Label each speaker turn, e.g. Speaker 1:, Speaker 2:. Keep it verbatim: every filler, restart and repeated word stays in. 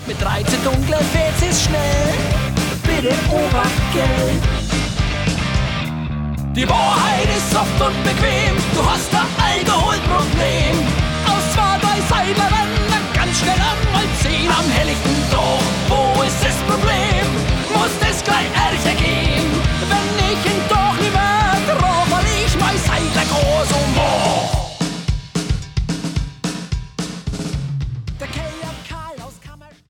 Speaker 1: Mit dreizehn dunkle Fezis schnell, bitte Obacht, gell? Die Wahrheit ist soft und bequem, du hast ein Alkoholproblem. Aus zwei, drei Seilern ganz schnell einmal zehn am Hellig